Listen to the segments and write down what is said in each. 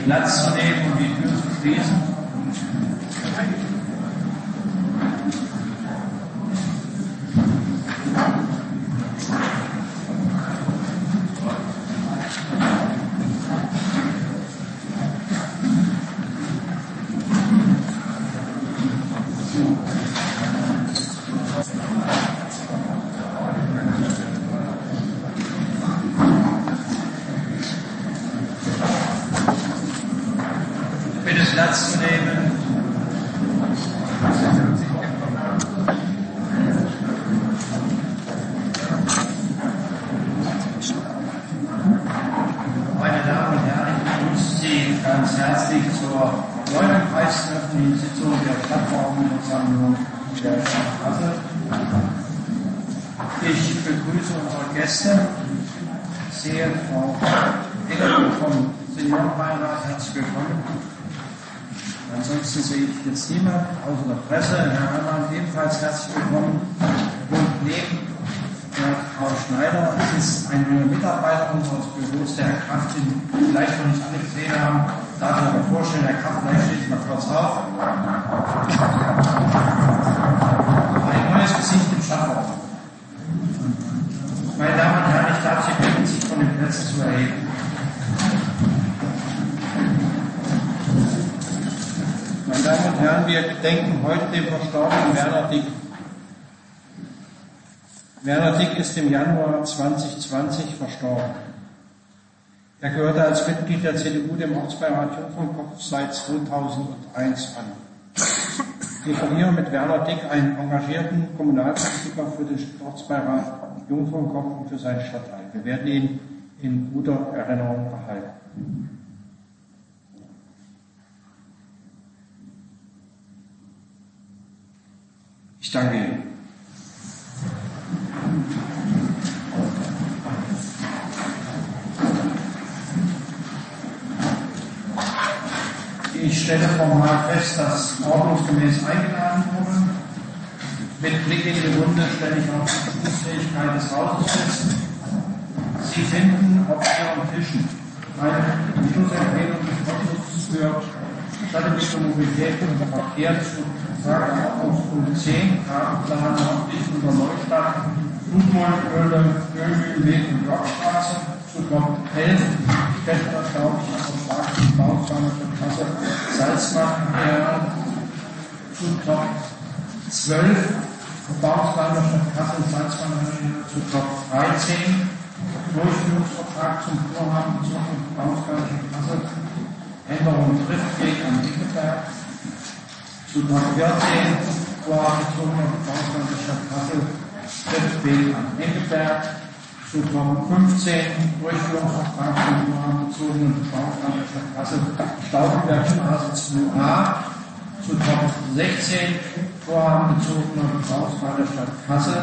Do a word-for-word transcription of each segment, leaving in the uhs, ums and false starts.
Platz zu nehmen und die Tür zu schließen. Platz zu nehmen. Meine Damen und Herren, ich begrüße Sie ganz herzlich zur neununddreißigsten Sitzung der Stadtverordnetenversammlung der Stadt Kassel. Ich begrüße unsere Gäste, sehe Frau Engel vom Seniorenbeirat, herzlich willkommen. Ansonsten sehe ich jetzt niemand außer der Presse. Herr Heimann ebenfalls herzlich willkommen. Und neben der Frau Schneider ist ein neuer Mitarbeiter unseres Büros, der Herr Kraft, den vielleicht noch nicht alle gesehen haben. Darf ich mir vorstellen, Herr Kraft, vielleicht steht mal kurz auf. Ein neues Gesicht im Stadtrat. Meine Damen und Herren, ich darf Sie bitten, sich von den Plätzen zu erheben. Meine Damen und Herren, wir gedenken heute dem verstorbenen Werner Dick. Werner Dick ist im Januar zweitausendzwanzig verstorben. Er gehörte als Mitglied der C D U dem Ortsbeirat Jungfrauenkopf seit zweitausendeins an. Wir verlieren mit Werner Dick einen engagierten Kommunalpolitiker für den Ortsbeirat Jungfrauenkopf und für seinen Stadtteil. Wir werden ihn in guter Erinnerung behalten. Ich danke Ihnen. Ich stelle formal fest, dass ordnungsgemäß eingeladen wurde. Mit Blick in die Runde stelle ich auch die Beschlussfähigkeit des Hauses fest. Sie finden auf Ihren Tischen eine Beschlussempfehlung des Ausschusses für Stadtentwicklung, Mobilität und Verkehr zu Tagesordnungspunkt zehn, Fahrplan nördlich von der Neustadt, Flutmolköhle, Ölmühlenweg und Blockstraße, zu Block elf, Städter, glaube ich, auf der Straße, Bauzahn, Kasse, Salzmann, zu Block zwölf, Bauzahn, Kasse, Salzmann, zu Block dreizehn, Durchführungsvertrag zum Vorhaben zur Bauzahn, Kasse, Änderung Triftweg am Wickelberg, zu Block vierzehn, Vorhaben zur Bauzahn der Stadt Kassel, Triftweg am Wickelberg, zu Block fünfzehn, Durchführungsvertrag zum Vorhaben bezogenen Bauzahn der Stadt Kassel, Stauffenbergstraße zwei a, zu Block sechzehn, Vorhaben bezogener Bauzahn der Stadt Kassel,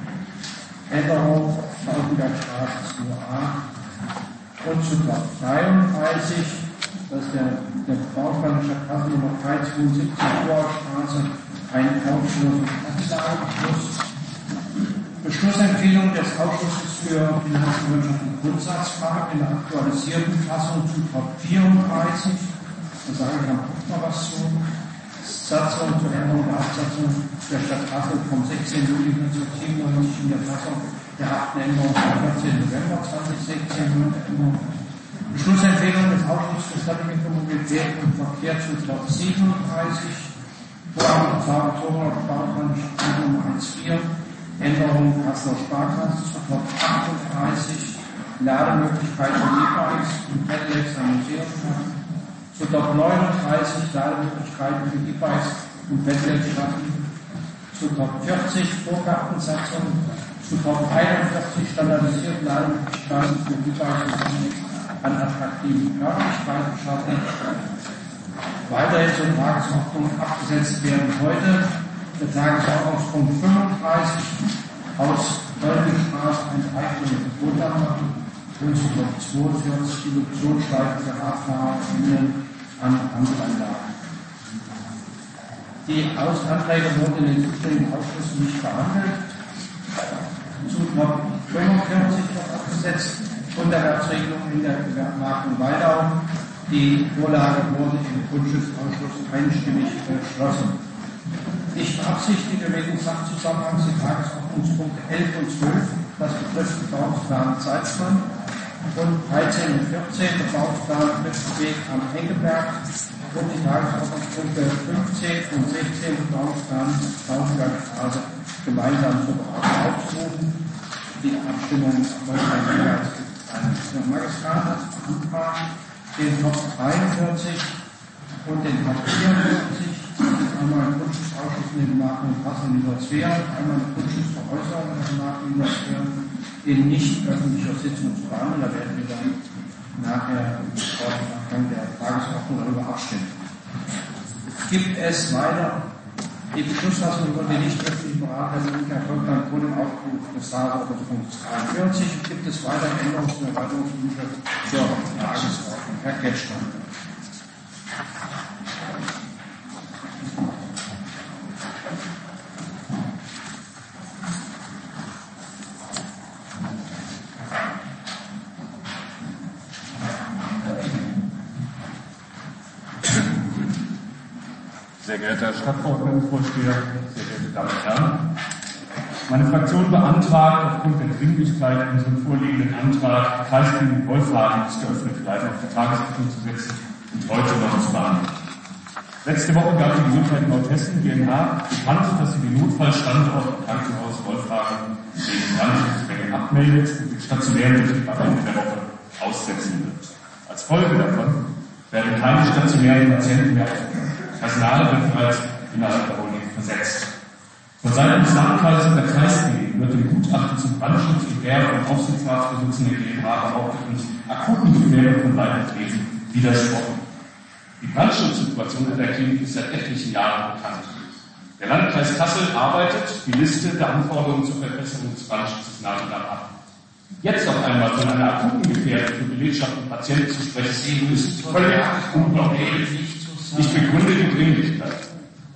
Änderung Stauffenbergstraße zwei a und zu Block dreiunddreißig, das ist der, der Bauplan der Stadt Kassel Nummer dreihundertzweiundsiebzig, Vorstraße, ein Ausschluss und Kanzlerabschluss. Beschlussempfehlung des Ausschusses für Finanz- und Wirtschaft und Grundsatzfragen in der aktualisierten Fassung zu Top vierunddreißig. Da sage ich am noch was zu. Satzung zur Änderung der Absatzung der Stadt Kassel vom sechzehnten Juli neunzehnhundertsiebenundneunzig in der Fassung der achten Änderung vom vierzehnten November zweitausendsechzehn. Beschlussempfehlung des Ausschusses für Stadtentwicklung, Mobilität und Verkehr zu Block siebenunddreißig, Vorhaben bezogener Bauplan Nummer vierzehn, Änderung Kasseler Sparkasse zu Block achtunddreißig, Lademöglichkeiten für E-Bikes und Pedelecs am Museumsplatz, zu Block neununddreißig, Lademöglichkeiten für E-Bikes und Pedelecs zu Block vierzig, Vorgartensatzung, zu Block einundvierzig, standardisierte Lademöglichkeiten für E-Bikes und Pedelecs an attraktiven Örtlichkeiten schaffen. Weiterhin zur Tagesordnung abgesetzt werden heute der Tagesordnungspunkt fünfunddreißig aus Dolbystraße ein Dreiviertel Gebot machen und zu Block zweiundvierzig die Reduktionsstreifen für Radfahrerinnen an Ampelanlagen. Die Anträge wurden in den zuständigen Ausschüssen nicht behandelt. Zu Block fünfundvierzig wird abgesetzt. Unterhaltsregelung in der Gewerbemarkt in Weidau Die Vorlage wurde im Grundschutzausschuss einstimmig beschlossen. Ich beabsichtige wegen Sachzusammenhangs die Tagesordnungspunkte elf und zwölf, das betrifft Bebauungsplan Salzmann, und dreizehn und vierzehn, Bebauungsplan Weg am Engeberg, und die Tagesordnungspunkte fünfzehn und sechzehn, Bebauungsplan Braunschweig-Straße, gemeinsam zur Beratung aufzurufen. Die Abstimmung erfolgt dann jeweils ein Magistrat hat Antrag, den Top dreiundvierzig und den Top vierundvierzig, einmal im Grundschutzausschuss in den Marken Kassel Niedersfehlen, einmal im Grundschutzveräußerung in den Marken Niedersfehlen, in nicht öffentlicher Sitzung zu behandeln. Da werden wir dann nachher im Nachgang der Tagesordnung darüber abstimmen. Gibt es weiter die Beschlussfassung über die nicht öffentliche Beratung erfolgt dann vor dem Aufruf des Tagesordnungspunkts dreiundvierzig. Gibt es weitere Änderungs- und Erweiterungswünsche zur Tagesordnung? Herr Ketschner. Sehr geehrter Herr Stadtverordnetenvorsteher, sehr geehrte Damen und Herren. Meine Fraktion beantragt aufgrund der Dringlichkeit unseren vorliegenden Antrag, Kreiskliniken Wolfhagen bis geöffnete Leitung auf die Tagesordnung zu setzen und heute noch zu behandeln. Letzte Woche gab die Gesundheit Nordhessen G m H bekannt, dass sie den Notfallstandort im Krankenhaus Wolfhagen wegen Brandschutzmängel abmeldet und den stationären Betrieb ab Ende der Woche aussetzen wird. Als Folge davon werden keine stationären Patienten mehr aufgenommen. Personal wird bereits innerhalb der Holding versetzt. Von Seiten des Landkreises und der Kreiskliniken wird dem Gutachten zum Brandschutz in der und Aufsichtsratsvorsitzenden G m H behaupteten akuten Gefährdung von Leitbetrieben widersprochen. Die Brandschutzsituation in der Klinik ist seit etlichen Jahren bekannt. Der Landkreis Kassel arbeitet die Liste der Anforderungen zur Verbesserung des Brandschutzes nach und nach ab. Jetzt auf einmal von einer akuten Gefährdung für Belegschaft und Patienten zu sprechen, ist völlig unglaublich. Ich begründe die Dringlichkeit.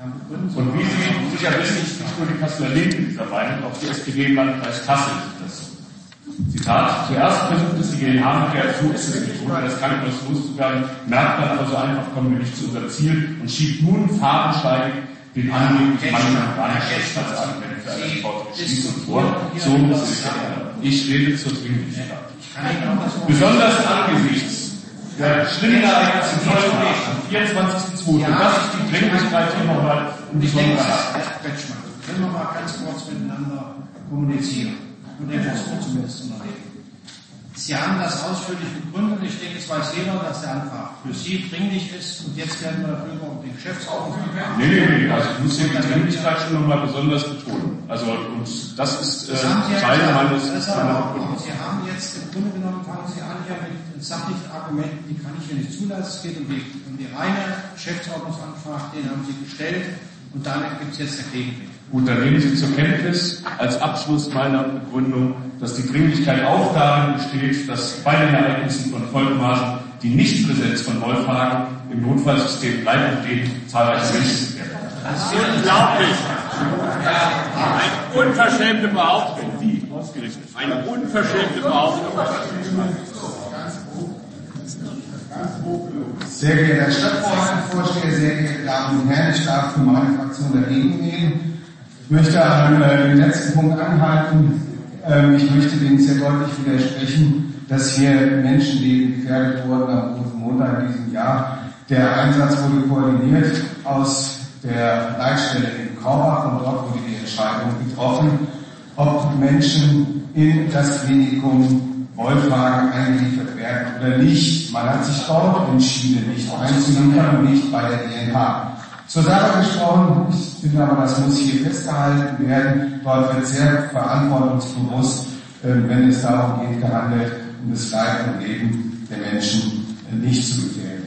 Und wie Sie sicher wissen, ist nicht nur die Kasseler Linke dieser Meinung, auch die S P D im Landkreis Kassel ist das so. Zitat: Zuerst versucht es die G m H mit der so ist es nicht, ohne das Krankenhaus loszuwerden, merkt dann aber so einfach kommen wir nicht zu unserem Ziel und schiebt nun fadenscheinig den angeblichen Mangel an Brandschutzanwendung für eine sofortige Schließung vor. So muss es sein. Ich rede zur Dringlichkeit. Besonders angesichts der schlimmen Ereignisse in Deutschland am vierundzwanzigsten zweiten Ja, das ist die Dringlichkeit hier nochmal um die Sonderheit. Herr Kretschmann, können wir mal ganz kurz miteinander kommunizieren und etwas zumindest unternehmen. Sie haben das ausführlich begründet. Ich denke, es weiß jeder, dass der Antrag für Sie dringlich ist. Und jetzt werden wir darüber um den Geschäftsordnung verfahren. Nee, nee, nee. Also ich muss hier die Dringlichkeit schon nochmal besonders betonen. Also, und das ist äh, Teil meines... Sie haben jetzt im Grunde genommen, fangen Sie an hier mit sachlichen Argumenten, die kann ich hier nicht zulassen. Es geht um die, um die reine Geschäftsordnungsantrag, den haben Sie gestellt. Und damit gibt es jetzt der Gegenweg. Gut, dann nehmen Sie zur Kenntnis als Abschluss meiner Begründung, dass die Dringlichkeit auch darin besteht, dass bei den Ereignissen von Volkmaßen die Nichtpräsenz von Wolfhagen im Notfallsystem bleibt und denen zahlreiche Menschen werden. Das ist unglaublich. Eine unverschämte Behauptung. Wie? Ausgerichtet. Eine unverschämte Behauptung. Sehr geehrter Herr Stadtverordnetenvorsteher, sehr geehrte Damen und Herren, ich darf für meine Fraktion dagegen gehen. Ich möchte an äh, den letzten Punkt anhalten. Ähm, ich möchte dem sehr deutlich widersprechen, dass hier Menschenleben gefährdet wurden am Rosenmontag in diesem Jahr. Der Einsatz wurde koordiniert aus der Leitstelle in Korbach und dort wurde die Entscheidung getroffen, ob Menschen in das Klinikum Wolfhagen eingeliefert werden oder nicht. Man hat sich dort entschieden, nicht einzuliefern und nicht bei der G m H. Zur Sache gesprochen, ich finde aber, das muss hier festgehalten werden. Dort wird sehr verantwortungsbewusst, wenn es darum geht, gehandelt, um das Leid und Leben der Menschen nicht zu gefährden.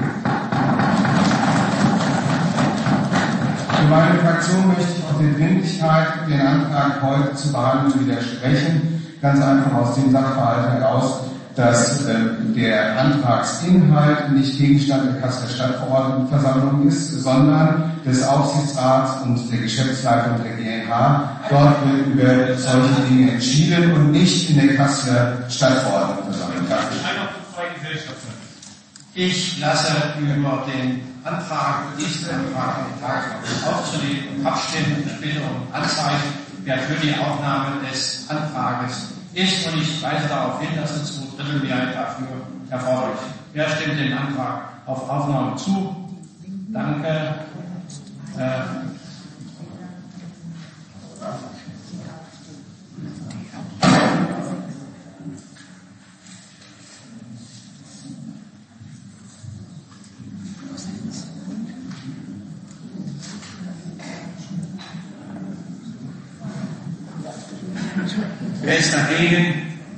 Für meine Fraktion möchte ich auch der Dringlichkeit, den Antrag heute zu behandeln, widersprechen. Ganz einfach aus dem Sachverhalt heraus, dass äh, der Antragsinhalt nicht Gegenstand der Kasseler Stadtverordnetenversammlung ist, sondern des Aufsichtsrats und der Geschäftsleitung der G m H. Dort wird über solche Dinge entschieden und nicht in der Kasseler Stadtverordnetenversammlung. Ich lasse über den Antrag, diesen Antrag in die Tagesordnung aufzunehmen und abstimmen. Ich bitte um Anzeichen, wer für die Aufnahme des Antrages ist. Und ich weise darauf hin, dass eine Zweidrittelmehrheit dafür erforderlich ist. Wer stimmt dem Antrag auf Aufnahme zu? Danke. Äh, Wer ist dagegen?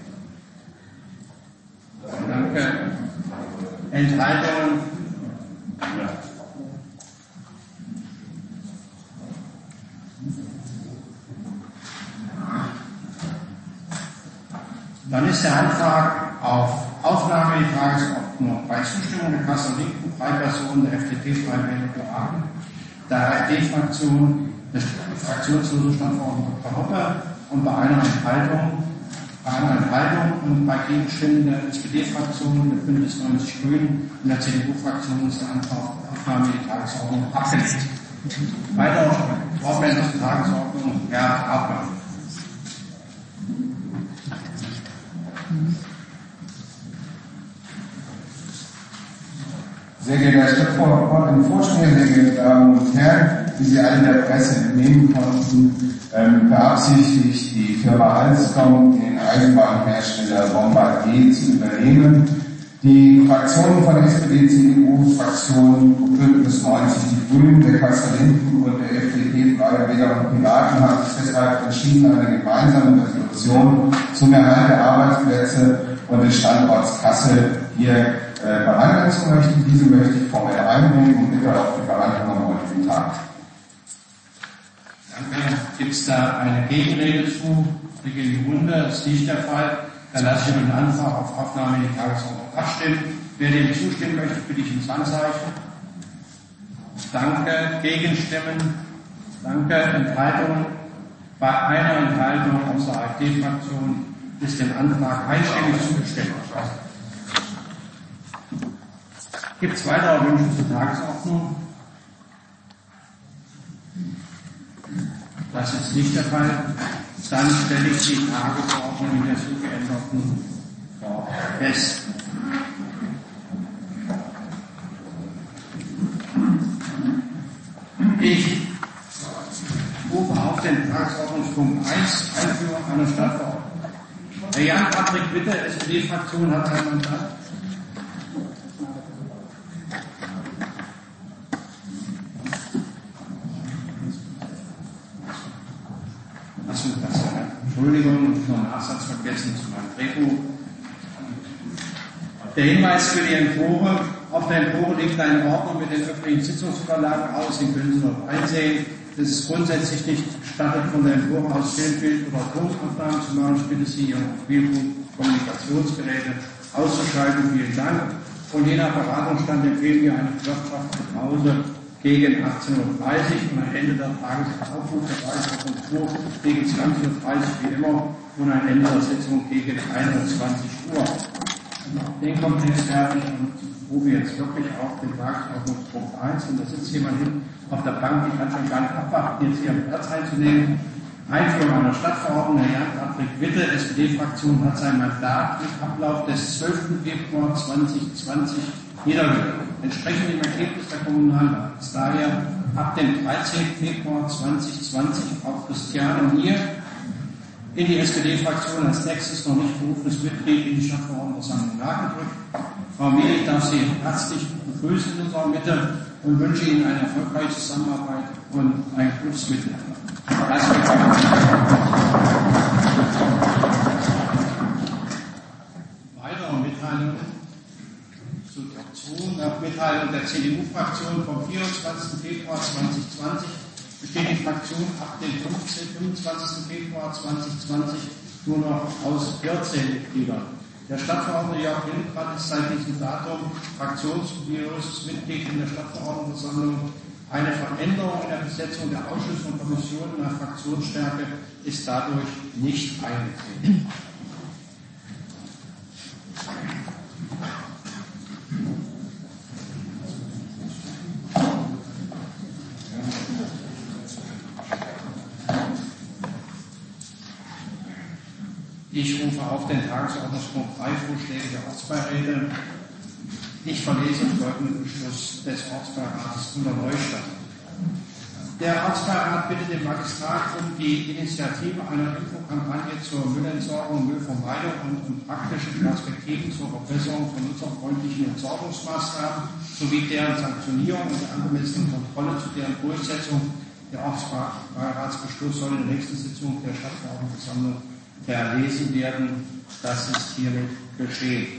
Danke. Enthaltungen? Dann ist der Antrag auf Aufnahme in die Tagesordnung bei Zustimmung der Kasse und Linken, drei Personen der F D P, Freien Wähler beraten, der AfD-Fraktion, des fraktionslosen Standorten Doktor Hoppe und bei einer Enthaltung, bei einer Enthaltung und bei Gegenstimmen der S P D-Fraktion, der Bündnis neunzig Grünen und der C D U-Fraktion ist der Antrag auf Aufnahme in die Tagesordnung abgelehnt. Weiter Wortmeldung zur Tagesordnung, Herr Hartmann. Sehr geehrter Herr Stadtvorsteher, sehr geehrte Damen und Herren, wie Sie alle der Presse entnehmen konnten, ähm, beabsichtigt die Firma Alstom, den Eisenbahnhersteller Bombardier zu übernehmen. Die Fraktionen von S P D, C D U, Fraktion Bündnis neunzig, die Grünen, der Kasse Linken und der F D P, Freie Wähler und Piraten haben sich deshalb entschieden, eine gemeinsame Resolution zum Erhalt der Arbeitsplätze und des Standorts Kassel hier äh, behandeln zu möchten. Diese möchte ich formell einbringen und bitte auf die Behandlung am heutigen Tag. Danke. Gibt es da eine Gegenrede zu? Wir gehen in die Runde. Das ist nicht der Fall. Dann lasse ich über den Antrag auf Aufnahme in die Tagesordnung abstimmen. Wer dem zustimmen möchte, bitte ich ins Handzeichen. Danke. Gegenstimmen. Danke. Enthaltungen. Bei einer Enthaltung aus der AfD-Fraktion ist dem Antrag einstimmig zugestimmt. Gibt es weitere Wünsche zur Tagesordnung? Das ist nicht der Fall. Dann stelle ich die Tagesordnung in der so geänderten Form fest. Ich rufe auf den Tagesordnungspunkt eins, Einführung einer Stadtverordnung. Herr Jan-Patrick Witte, S P D-Fraktion, hat sein Mandat. Entschuldigung, ich habe noch einen Absatz vergessen zu meinem Drehbuch. Der Hinweis für die Empore. Auf der Empore liegt eine Ordnung mit den öffentlichen Sitzungsunterlagen aus, den können Sie dort einsehen. Es ist grundsätzlich nicht gestattet, von der Empore aus Filmbild oder Tonaufnahmen zu machen. Ich bitte Sie, Ihre Mobilfunk-Kommunikationsgeräte auszuschalten. Vielen Dank. Und je nach Beratungsstand empfehlen wir eine wirtschaftliche Pause gegen achtzehn Uhr dreißig und ein Ende der Tagesaufruf der Tagesordnung gegen zwanzig Uhr dreißig wie immer und ein Ende der Sitzung gegen einundzwanzig Uhr. Den Komplex fertig und wo wir jetzt wirklich auf den Tagesordnungspunkt eins und da sitzt jemand hin auf der Bank, die kann schon gar nicht abwarten, jetzt hier Platz einzunehmen. Einführung einer Stadtverordnung, Herr Jan-Patrick Witte, S P D-Fraktion, hat sein Mandat mit Ablauf des zwölften Februar zweitausendzwanzig niedergelegt. Entsprechend dem Ergebnis der Kommunalwahl ist daher ab dem dreizehnten Februar zweitausendzwanzig Frau Christiane Nier in die S P D-Fraktion als nächstes noch nicht berufenes Mitglied in die Stadtverordnetenversammlung nachgedrückt. Frau Miel, ich darf Sie herzlich begrüßen in unserer Mitte und wünsche Ihnen eine erfolgreiche Zusammenarbeit und ein gutes Miteinander. Herzlich willkommen. Weitere Mitteilungen. Nach Mitteilung der C D U-Fraktion vom vierundzwanzigsten Februar zweitausendzwanzig besteht die Fraktion ab dem fünfundzwanzigsten Februar zweitausendzwanzig nur noch aus vierzehn Mitgliedern. Der Stadtverordnete Jörg Hildebrand ist seit diesem Datum fraktionsbewusst Mitglied in der Stadtverordnetenversammlung. Eine Veränderung in der Besetzung der Ausschüsse und Kommissionen nach Fraktionsstärke ist dadurch nicht eingetreten. Ich rufe auf den Tagesordnungspunkt drei Vorschläge der Ortsbeiräte. Ich verlese folgenden Beschluss des Ortsbeirates unter Neustadt. Der Ortsbeirat bittet den Magistrat um die Initiative einer Infokampagne zur Müllentsorgung, Müllvermeidung und, und praktischen Perspektiven zur Verbesserung von nutzerfreundlichen Entsorgungsmaßnahmen sowie deren Sanktionierung und der angemessenen Kontrolle zu deren Durchsetzung. Der Ortsbeiratsbeschluss soll in der nächsten Sitzung der Stadtverordnetenversammlung verlesen werden. Das ist hiermit geschehen.